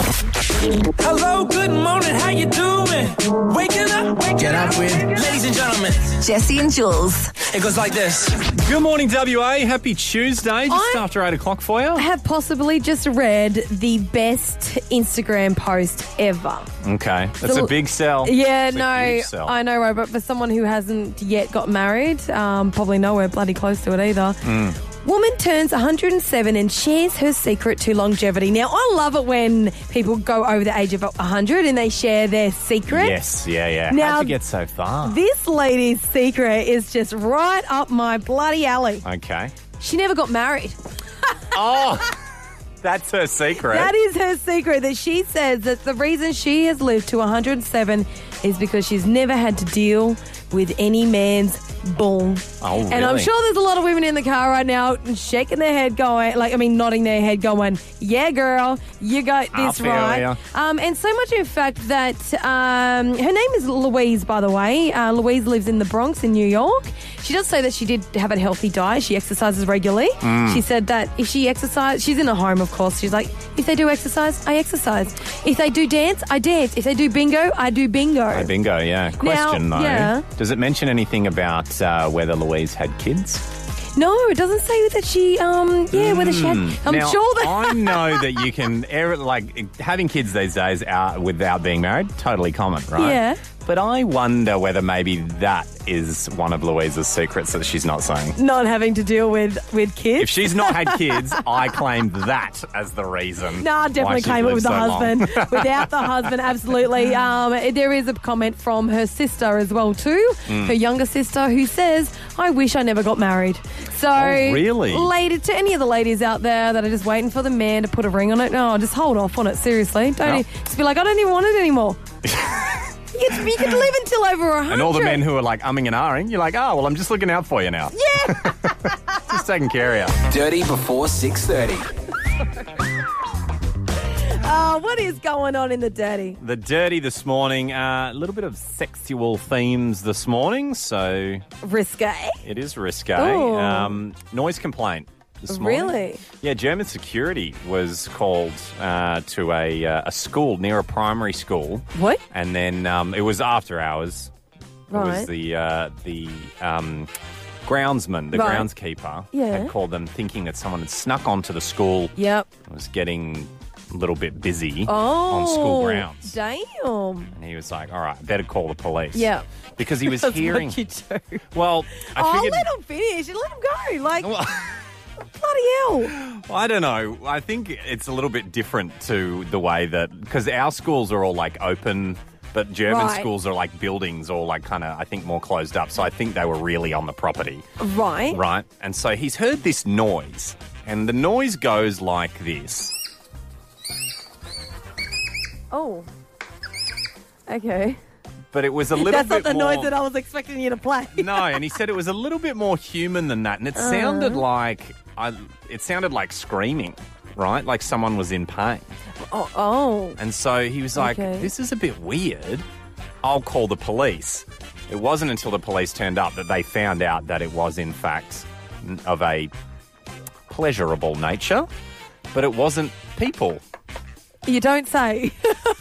Hello, good morning, how you doing? Waking up with, ladies and gentlemen, Jesse and Jules. it goes like this. Good morning, WA. Happy Tuesday, just after 8 o'clock for you. I have possibly just read the best Instagram post ever. Okay, that's a big sell. Yeah, That's a huge sell. I know, right? But for someone who hasn't yet got married, probably nowhere bloody close to it either. Woman turns 107 and shares her secret to longevity. Now, I love it when people go over the age of 100 and they share their secret. Yes, yeah. Now, How'd you get so far? This lady's secret is just right up my bloody alley. Okay. She never got married. Oh, that's her secret. That is her secret, that she says that the reason she has lived to 107 is because she's never had to deal with any man's bull. Oh, really? And I'm sure there's a lot of women in the car right now shaking their head going, nodding their head going, yeah, girl, you got this right. And so much, in fact, that her name is Louise, by the way. Louise lives in the Bronx in New York. She does say that she did have a healthy diet. She exercises regularly. She said that if she exercises, she's in a home, of course. She's like, if they do exercise, I exercise. If they do dance, I dance. If they do bingo, I do bingo. Bingo, yeah. Question, Now, though. yeah. Does it mention anything about whether Louise had kids? No, it doesn't say that she, whether she had. I'm Now, sure that. I know that you can, having kids these days without being married, totally common, right? Yeah. But I wonder whether maybe that is one of Louise's secrets that she's not saying. Not having to deal with kids. If she's not had kids, I claim that as the reason. No, I definitely claim it with the husband. Without the husband, absolutely. There is a comment from her sister as well too, her younger sister, who says, I wish I never got married. So, really? To any of the ladies out there that are just waiting for the man to put a ring on it, no, just hold off on it, seriously. Just be like, I don't even want it anymore. You could live until over 100. And all the men who are like umming and ahhing, you're like, oh, well, I'm just looking out for you now. Yeah. Just taking care of you. Dirty before 6:30. What is going on in the dirty? The dirty this morning, a little bit of sexual themes this morning, so Risque. it is risque. Ooh. Noise complaint this morning. Really? Yeah, German security was called to a school, near a primary school. What? And then it was after hours. Right. It was the groundsman, the Right. groundskeeper, Yeah. had called them thinking that someone had snuck onto the school. Yep. Was getting a little bit busy Oh. on school grounds. Damn. And he was like, all right, better call the police. Yeah. Because he was That's hearing... what you do. Well, I figured... let him finish and let him go. Like, Well, bloody hell. I don't know. I think it's a little bit different to the way that... Because our schools are all, like, open, but German Right. schools are, like, buildings all, like, kind of, I think, more closed up. So I think they were really on the property. Right. Right? And so he's heard this noise, and the noise goes like this. Oh. Okay. But it was a little That's bit not the more... noise that I was expecting you to play. No, and he said it was a little bit more human than that, and it sounded like screaming, right? Like someone was in pain. Oh. And so he was like, Okay. "This is a bit weird. I'll call the police." It wasn't until the police turned up that they found out that it was in fact of a pleasurable nature, but it wasn't people. You don't say.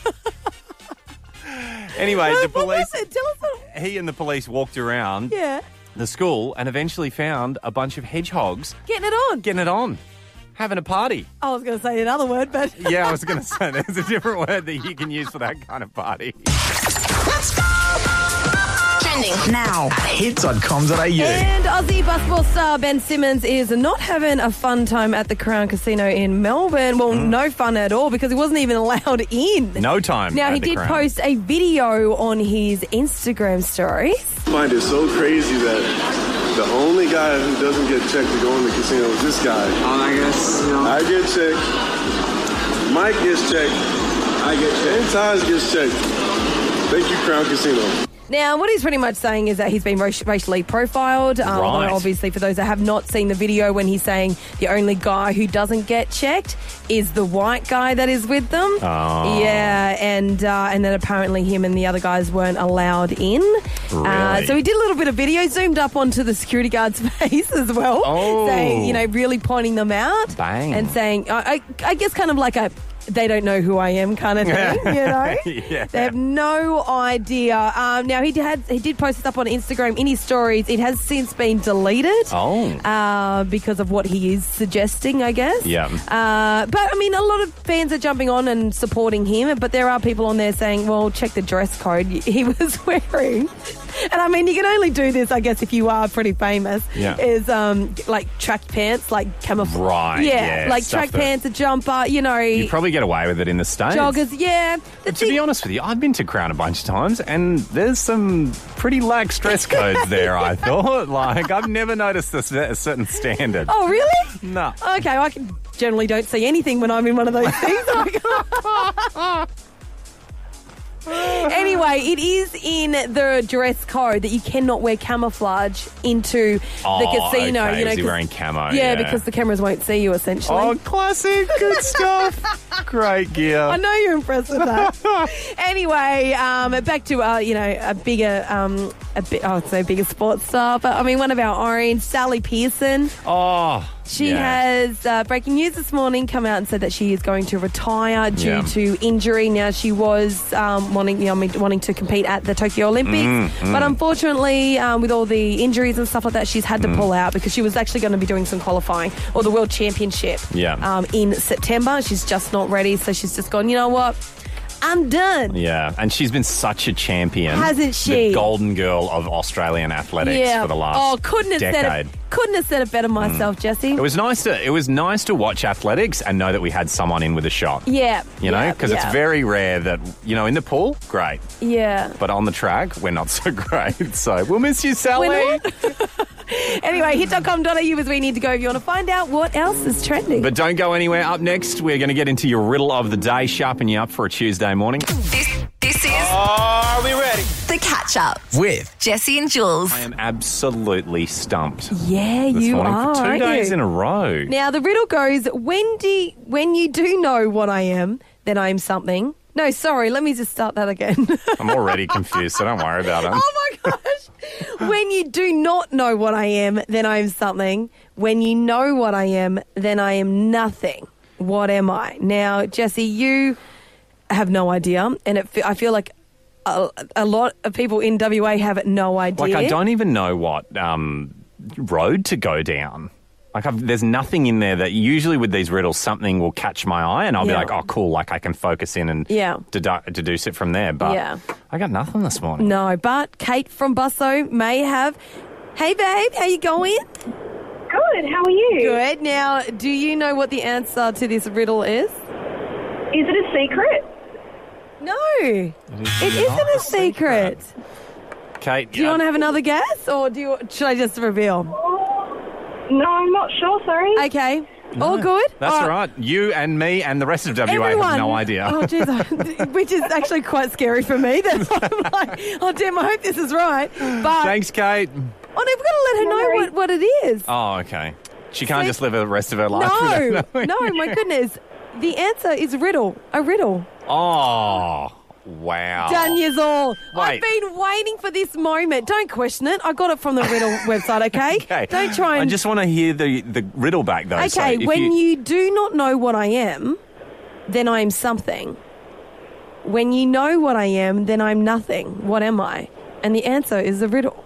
Anyway, the What police. was it? Tell us what. He and the police walked around Yeah. the school and eventually found a bunch of hedgehogs Getting it on. getting it on, having a party. I was going to say another word, but. Yeah, I was going to say there's a different word that you can use for that kind of party. Trending now. Hits.com.au. And Aussie basketball star Ben Simmons is not having a fun time at the Crown Casino in Melbourne. Well, no fun at all because he wasn't even allowed in. No time. Now, at he the did Crown. post a video on his Instagram stories. I find it so crazy that the only guy who doesn't get checked to go in the casino is this guy. I guess, you know. I get checked. Mike gets checked. I get checked. And Taj gets checked. Thank you, Crown Casino. Now, what he's pretty much saying is that he's been racially profiled. Although obviously, for those that have not seen the video, when he's saying the only guy who doesn't get checked is the white guy that is with them. Oh. Yeah, and then apparently him and the other guys weren't allowed in. Really? So he did a little bit of video, zoomed up onto the security guard's face as well, Oh. saying, really pointing them out. Bang. And saying, I guess kind of like a they don't know who I am kind of thing, you know? Yeah. They have no idea. Now, he did post this up on Instagram in his stories. It has since been deleted. Because of what he is suggesting, I guess. Yeah. But, I mean, a lot of fans are jumping on and supporting him, but there are people on there saying, well, check the dress code he was wearing. And, I mean, you can only do this, I guess, if you are pretty famous. Yeah. Is, like, track pants, like camouflage. Right, yeah, like stuff track pants, a jumper, you know. You probably get away with it in the States. Joggers, yeah. To be honest with you, I've been to Crown a bunch of times, and there's some pretty lax dress codes there, I thought. Like, I've never noticed a certain standard. Oh, really? No. Okay, I generally don't see anything when I'm in one of those things. Anyway, it is in the dress code that you cannot wear camouflage into the casino. Okay, you know, you're wearing camo. Yeah, because the cameras won't see you, essentially. Oh, classic. Good stuff. Great gear. I know you're impressed with that. Anyway, back to, a bigger, bigger sports star. But, I mean, one of our own, Sally Pearson. Oh, She has, breaking news this morning, come out and said that she is going to retire due to injury. Now, she was wanting to compete at the Tokyo Olympics. But unfortunately, with all the injuries and stuff like that, she's had to pull out because she was actually going to be doing some qualifying or the World Championship in September. She's just not ready. So she's just gone, you know what? I'm done. Yeah, and she's been such a champion. Hasn't she? The golden girl of Australian athletics for the last decade. Couldn't have said it better myself, Jesse. It was nice to watch athletics and know that we had someone in with a shot. Yeah. You know, because it's very rare that, in the pool, great. Yeah. But on the track, we're not so great. So we'll miss you, Sally. Anyway, hit.com.au is where you need to go if you want to find out what else is trending. But don't go anywhere. Up next, we're going to get into your riddle of the day, sharpen you up for a Tuesday morning. This is Are we ready? The Catch Up With Jesse and Jules. I am absolutely stumped. Yeah, this you morning are. for 2 days you? in a row. Now, the riddle goes, when you do know what I am, then I am something. No, sorry, let me just start that again. I'm already confused, so don't worry about it. Oh, my gosh. When you do not know what I am, then I am something. When you know what I am, then I am nothing. What am I? Now, Jesse, you have no idea, and I feel like a lot of people in WA have no idea. Like, I don't even know what road to go down. Like, there's nothing in there that usually with these riddles, something will catch my eye and I'll be like, oh, cool, like I can focus in and deduce it from there. But I got nothing this morning. No, but Kate from Busso may have. Hey, babe, how you going? Good, how are you? Good. Now, do you know what the answer to this riddle is? Is it a secret? No, it isn't a secret. Kate, do you want to have another guess or should I just reveal? No, I'm not sure, sorry. Okay. No, all good? That's all right. You and me and the rest of WA have no idea. Oh, jeez. Which is actually quite scary for me. That I'm like, oh, damn, I hope this is right. But thanks, Kate. Oh, no, we've got to let her know what it is. Oh, okay. She can't just live the rest of her life without knowing. No, my goodness. The answer is riddle. A riddle. Oh, wow. Done years all. Wait. I've been waiting for this moment. Don't question it. I got it from the riddle website, okay? Okay. Don't try and... I just want to hear the riddle back, though. Okay, so when you do not know what I am, then I am something. When you know what I am, then I'm nothing. What am I? And the answer is the riddle.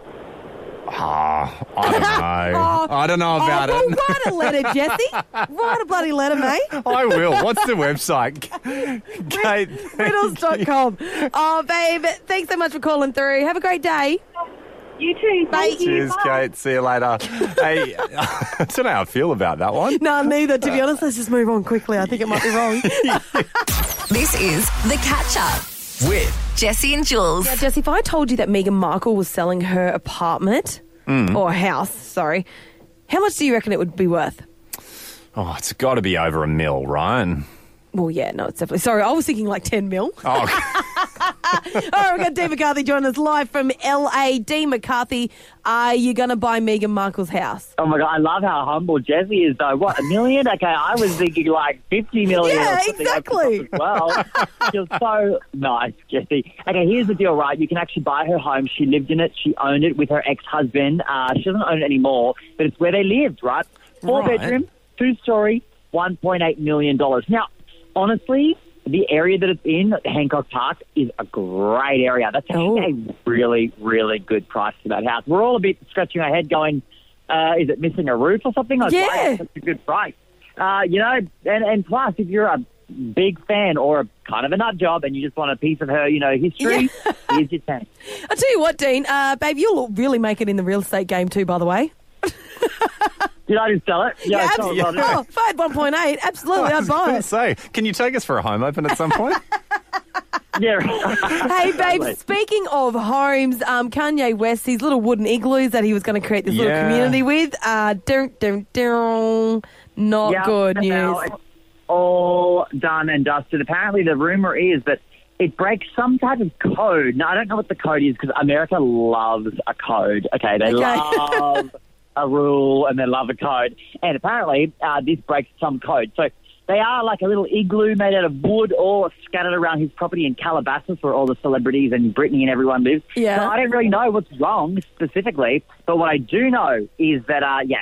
I don't know. I don't know about well, it. Write a letter, Jesse. Write a bloody letter, mate. I will. What's the website? Kate. Riddles.com. Oh, babe, thanks so much for calling through. Have a great day. You too. Thank you. Cheers, Kate. See you later. Hey, I don't know how I feel about that one. No, neither. To be honest, let's just move on quickly. I think it might be wrong. This is The Catch Up with Jesse and Jules. Now, Jesse, if I told you that Meghan Markle was selling her apartment or house, sorry, how much do you reckon it would be worth? Oh, it's got to be over $1 million, right? Well, yeah, no, it's definitely... Sorry, I was thinking like 10 mil. Oh, All right, we've got Dean McCarthy joining us live from LA. Dean McCarthy, are you going to buy Meghan Markle's house? Oh, my God, I love how humble Jesse is, though. What, $1 million? Okay, I was thinking like 50 million. Yeah, or something exactly. As well. You're so nice, Jesse. Okay, here's the deal, right? You can actually buy her home. She lived in it. She owned it with her ex-husband. She doesn't own it anymore, but it's where they lived, right? 4 bedroom, 2-story, $1.8 million. Now, honestly, the area that it's in, Hancock Park, is a great area. That's a really, really good price for that house. We're all a bit scratching our head going, is it missing a roof or something? Like, Yeah. That's a good price. And plus, if you're a big fan or a kind of a nut job and you just want a piece of her, history, here's your tank. I'll tell you what, Dean, babe, you'll really make it in the real estate game too, by the way. Did I just sell it? Yeah, I sold it. Oh, if I had 1.8, absolutely, I'd buy it. Say, can you take us for a home open at some point? Yeah. Hey, babe, speaking of homes, Kanye West, these little wooden igloos that he was going to create this little community with, not good news. Now it's all done and dusted. Apparently, the rumor is that it breaks some type of code. Now, I don't know what the code is because America loves a code. Okay, they love a rule and they love a code. And apparently, this breaks some code. So they are like a little igloo made out of wood all scattered around his property in Calabasas where all the celebrities and Britney and everyone lives. Yeah. So I don't really know what's wrong specifically, but what I do know is that,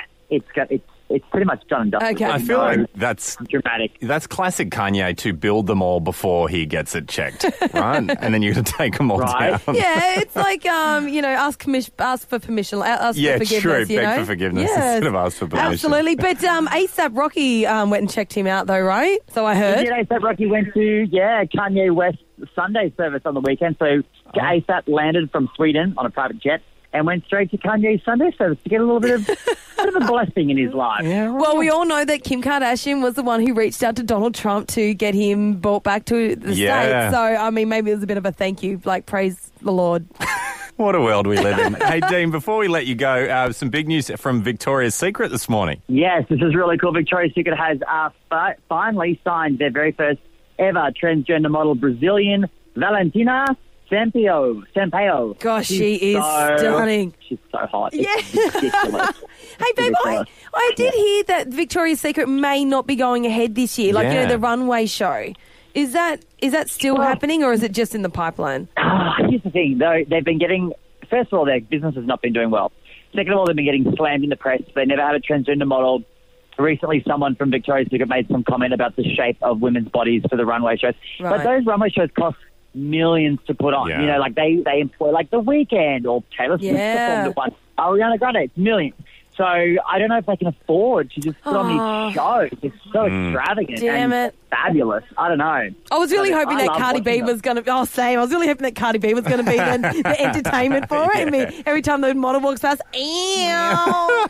it's pretty much done and dusted. Okay. I feel like that's dramatic. That's classic Kanye to build them all before he gets it checked, right? And then you're going to take them all down. Yeah, it's like, ask for permission, ask for forgiveness. True. You Beg know? for forgiveness instead of ask for permission. Absolutely. But ASAP Rocky went and checked him out, though, right? So I heard. Yeah, ASAP Rocky went to, Kanye West Sunday service on the weekend. So ASAP landed from Sweden on a private jet and went straight to Kanye's Sunday service to get a little bit of a blessing in his life. Yeah, right. Well, we all know that Kim Kardashian was the one who reached out to Donald Trump to get him brought back to the States. So, I mean, maybe it was a bit of a thank you, like, praise the Lord. What a world we live in. Hey, Dean, before we let you go, some big news from Victoria's Secret this morning. Yes, this is really cool. Victoria's Secret has finally signed their very first ever transgender model, Brazilian Valentina Sampaio. Gosh, she is stunning. She's so hot. Yeah. It's ridiculous. Hey, babe, I did hear that Victoria's Secret may not be going ahead this year, like, the runway show. Is that still happening, or is it just in the pipeline? Here's the thing, though. They've been getting, first of all, their business has not been doing well. Second of all, they've been getting slammed in the press. They never had a transgender model. Recently, someone from Victoria's Secret made some comment about the shape of women's bodies for the runway shows. Right. But those runway shows cost millions to put on. Yeah. Like they employ like The Weeknd or Taylor Swift performed at one. Ariana Grande, it's millions. So I don't know if they can afford to just put on these shows. It's so extravagant and fabulous. I don't know. I was really hoping that Cardi B was going to... Oh, same. I was really hoping that Cardi B was going to be the entertainment for it. I mean, every time the model walks past, ew.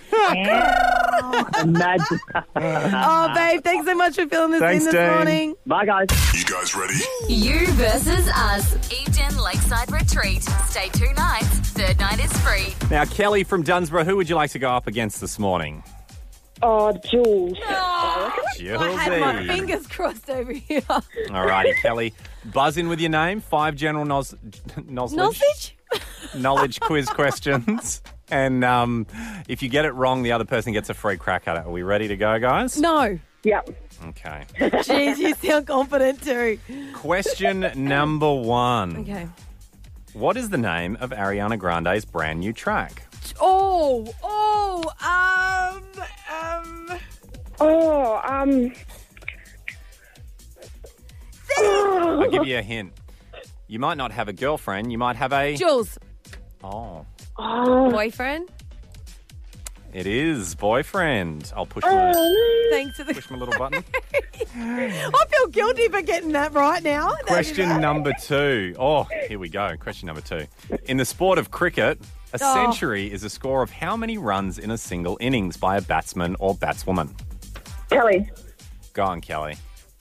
Imagine. Oh, babe, thanks so much for filling this in this morning. Bye, guys. You guys ready? You versus us. Eden Lakeside Retreat. Stay 2 nights. Third night is free. Now, Kelly from Dunsborough, who would you like to go up against this morning? Oh, Jules. Jules. I had my fingers crossed over here. All righty, Kelly. Buzz in with your name. 5 general knowledge quiz questions. And if you get it wrong, the other person gets a free crack at it. Are we ready to go, guys? No. Yep. Okay. Jeez, you sound confident too. Question number 1. Okay. What is the name of Ariana Grande's brand new track? I'll give you a hint. You might not have a girlfriend. You might have a... Jules. Oh. Boyfriend? It is boyfriend. I'll push Thanks to the... push my little button. I feel guilty for getting that right now. Question number 2. Oh, here we go. Question number 2. In the sport of cricket, a century is a score of how many runs in a single innings by a batsman or batswoman? Kelly. Go on, Kelly.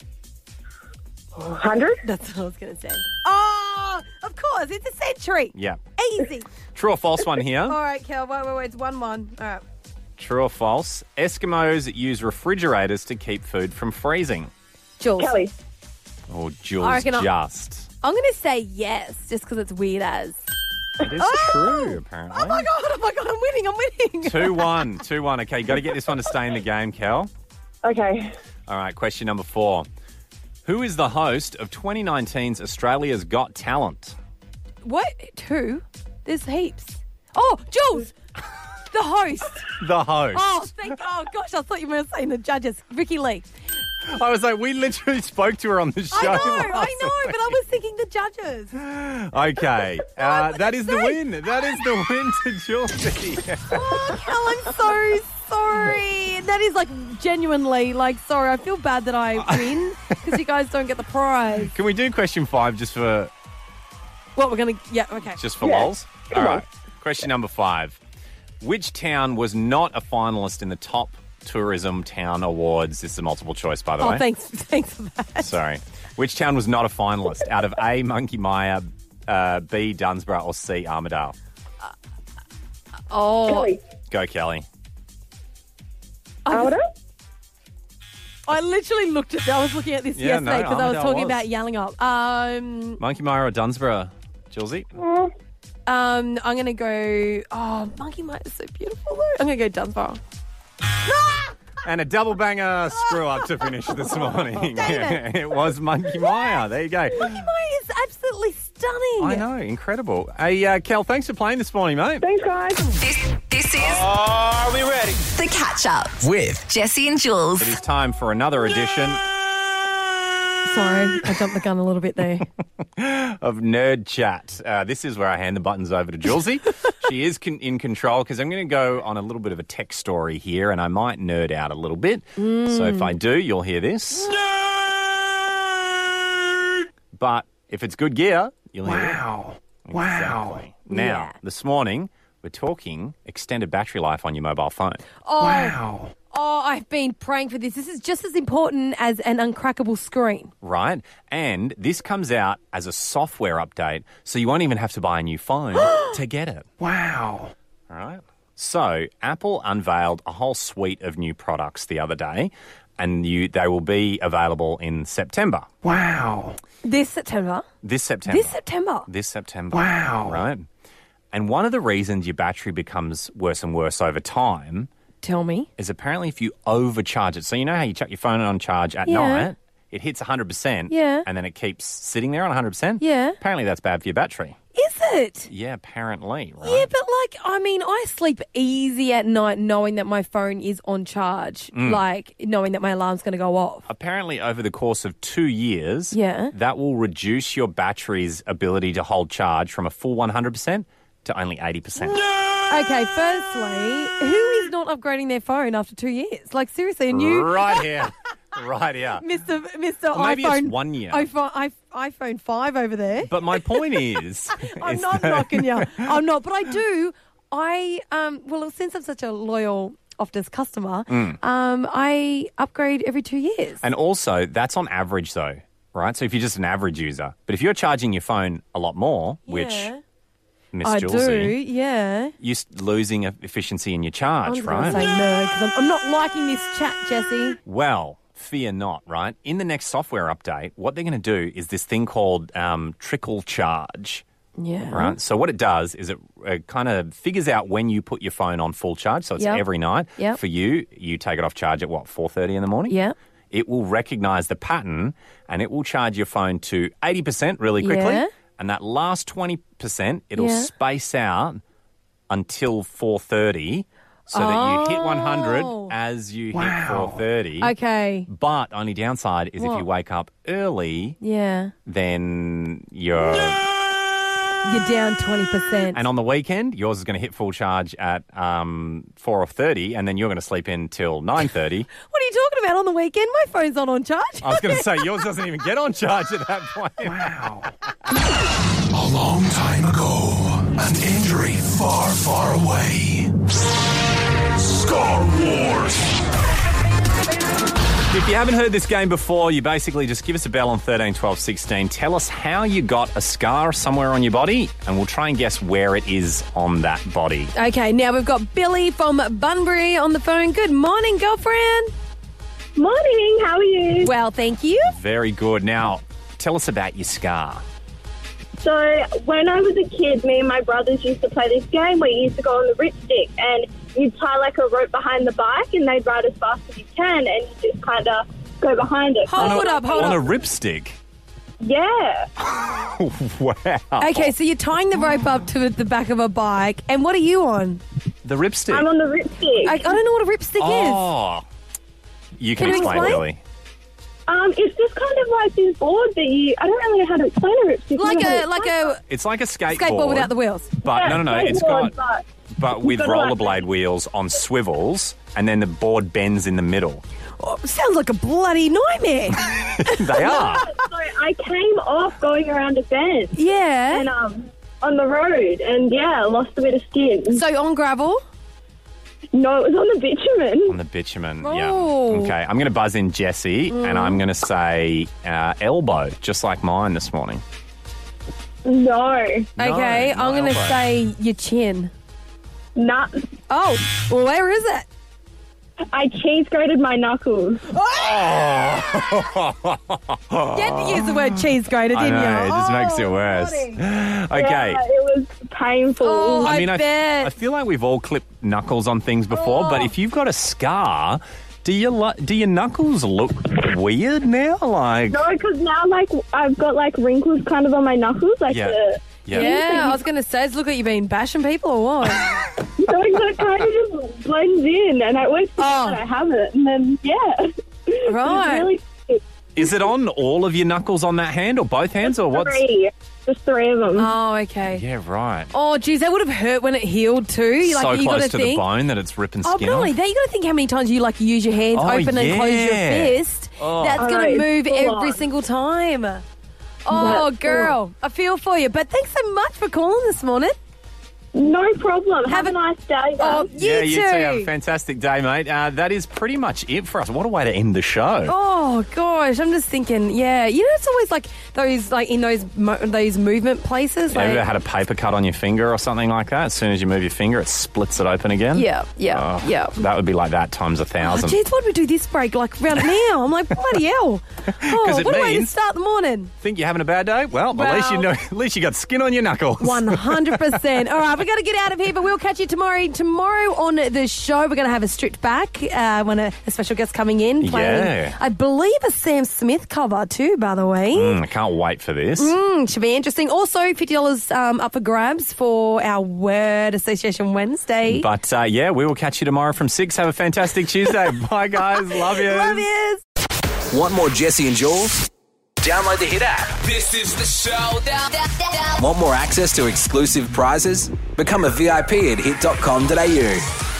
100? That's what I was going to say. Oh, of course. It's a century. Yeah. Easy. True or false one here? All right, Kel. Wait. It's 1-1. All right. True or false? Eskimos use refrigerators to keep food from freezing. Jules. Kelly. Oh, Jules, I reckon just. I'm going to say yes, just because it's weird as. It is true, apparently. Oh, my God. I'm winning. 2-1. 2-1. Okay, you got to get this one to stay in the game, Kel. Okay. All right, question number 4. Who is the host of 2019's Australia's Got Talent? What? 2? There's heaps. Oh, Jules! The host. The host. Oh, gosh, I thought you were saying the judges. Ricky Lee. I was like, we literally spoke to her on the show. I know, but I was thinking the judges. Okay. That is the win. That is the win to Julesy. Oh, Cal, I'm so sorry. That is like genuinely sorry. I feel bad that I win because you guys don't get the prize. Can we do question 5 just for... What, we're going to... Yeah, okay. Just for lols? All right. Question number 5. Which town was not a finalist in the top Tourism Town Awards? This is a multiple choice, by the way. Oh, thanks for that. Sorry. Which town was not a finalist out of A, Monkey Mia, B, Dunsborough, or C, Armidale? Kelly. Go, Kelly. Armidale? I literally looked at... I was looking at this yesterday because I was Armidale talking was. about Yallingup. Monkey Mia or Dunsborough? Julesy? I'm going to go... Oh, Monkey Mia is so beautiful, though. I'm going to go Dunsborough. And a double banger screw up to finish this morning. Damn It was Monkey Mia. There you go. Monkey Mia is absolutely stunning. I know, incredible. Hey, Kel, thanks for playing this morning, mate. Thanks, guys. This is Are we ready? The Catch Up With Jesse and Jules. It is time for another edition Sorry, I jumped the gun a little bit there. of Nerd Chat. This is where I hand the buttons over to Julesy. She is in control because I'm going to go on a little bit of a tech story here and I might nerd out a little bit. So if I do, you'll hear this. But if it's good gear, you'll hear it. Exactly. Now, this morning, we're talking extended battery life on your mobile phone. Oh, I've been praying for this. This is just as important as an uncrackable screen. Right? And this comes out as a software update, so you won't even have to buy a new phone to get it. All right? So, Apple unveiled a whole suite of new products the other day, and they will be available in September. This September? This September. This September? Right? And one of the reasons your battery becomes worse and worse over time Tell me. is apparently if you overcharge it. So you know how you chuck your phone on charge at night? It hits 100%. Yeah. And then it keeps sitting there on 100%. Yeah. Apparently that's bad for your battery. Is it? Yeah, apparently, right? Yeah, but I sleep easy at night knowing that my phone is on charge, knowing that my alarm's going to go off. Apparently over the course of 2 years, that will reduce your battery's ability to hold charge from a full 100% to only 80%. Okay, firstly, who is not upgrading their phone after 2 years? Like, seriously, and you... Right here. Right here. Mr. Or maybe iPhone... it's 1 year. iPhone 5 over there. But my point is... I'm not knocking you. I'm not. But I do. Since I'm such a loyal Optus customer, I upgrade every 2 years. And also, that's on average, though, right? So if you're just an average user. But if you're charging your phone a lot more, which... Miss I Julesy, do, yeah. You're losing efficiency in your charge, I'm right? going to say no, because I'm not liking this chat, Jesse. Well, fear not, right? In the next software update, what they're going to do is this thing called trickle charge. Yeah. Right? So what it does is it kind of figures out when you put your phone on full charge. So it's every night. Yep. For you take it off charge at 4:30 in the morning? Yeah. It will recognize the pattern and it will charge your phone to 80% really quickly. Yeah. And that last 20%, it'll space out until 4:30 so that you hit 100 as you hit 4:30. Okay. But only downside is if you wake up early, then you're down 20%. And on the weekend, yours is going to hit full charge at 4:30, and then you're going to sleep in till 9:30. What are you talking about on the weekend? My phone's not on charge. I was going to say, yours doesn't even get on charge at that point. A long time ago, an injury far, far away. Star Wars. If you haven't heard this game before, you basically just give us a bell on 13, 12, 16. Tell us how you got a scar somewhere on your body, and we'll try and guess where it is on that body. Okay, now we've got Billy from Bunbury on the phone. Good morning, girlfriend. Morning, how are you? Well, thank you. Very good. Now, tell us about your scar. So, when I was a kid, me and my brothers used to play this game where you used to go on the ripstick and you'd tie like a rope behind the bike and they'd ride as fast as you can and you just kind of go behind it. Hold up. On a ripstick? Yeah. Wow. Okay, so you're tying the rope up to the back of a bike, and what are you on? The ripstick? I'm on the ripstick. I don't know what a ripstick is. Oh. You can you explain, explain? Billy. It's just kind of like this board that I don't really know how to explain a ripstick. It's like a skateboard. Skateboard without the wheels. But no. It's got... But with got rollerblade wheels on swivels, and then the board bends in the middle. Oh, sounds like a bloody nightmare. They are. So I came off going around a bend. Yeah. And on the road, and lost a bit of skin. So on gravel? No, it was on the bitumen. On the bitumen, Oh. yeah. Okay, I'm going to buzz in Jessie, and I'm going to say elbow, just like mine this morning. No. Okay, No, I'm going to elbow. say your chin. Nah. Oh, well, where is it? I cheese grated my knuckles. You had to use the word cheese grater, I didn't know, you? it just makes it worse. bloody. Okay. Yeah, it was painful. Oh, I bet. I feel like we've all clipped knuckles on things before, but if you've got a scar, do your knuckles look weird now? Like, No, because now, I've got, wrinkles kind of on my knuckles, Yeah. Yeah, I was going to say, does it look like you've been bashing people or what? So it kind of just blends in, and I always forget that I have it, and then, Right. It's really Is it on all of your knuckles on that hand, or both hands, or what's? Just three of them. Oh, okay. Yeah, right. Oh, geez, that would have hurt when it healed too. So you close gotta to think, the bone that it's ripping Oh, skin not only off. that, you got to think how many times you use your hands Oh, open and close your yeah. fist. That's I going know, to move it's full every on. single time. Oh, That's girl, I feel for you. But thanks so much for calling this morning. No problem. Have a nice day, Oh, guys. You too. Have a fantastic day, mate. That is pretty much it for us. What a way to end the show. Oh gosh, I'm just thinking. Yeah, it's always like those, in those movement places. Have you ever had a paper cut on your finger or something like that? As soon as you move your finger, it splits it open again? Yeah. That would be like that times 1,000. Geez, why did we do this break around now? I'm like, bloody hell. Oh, it what a way to means- start the morning. Think you're having a bad day? Well, at least you got skin on your knuckles. 100%. All right, we've got to get out of here, but we'll catch you tomorrow. Tomorrow on the show, we're going to have a stripped back when a special guest coming in playing, Yeah. I believe, a Sam Smith cover too, by the way. I can't wait for this. Should be interesting. Also, $50 up for grabs for our Word Association Wednesday. But we will catch you tomorrow from 6. Have a fantastic Tuesday. Bye, guys. Love you. Love yous. Want more Jesse and Jules? Download the Hit app. This is the show. Want more access to exclusive prizes? Become a VIP at hit.com.au.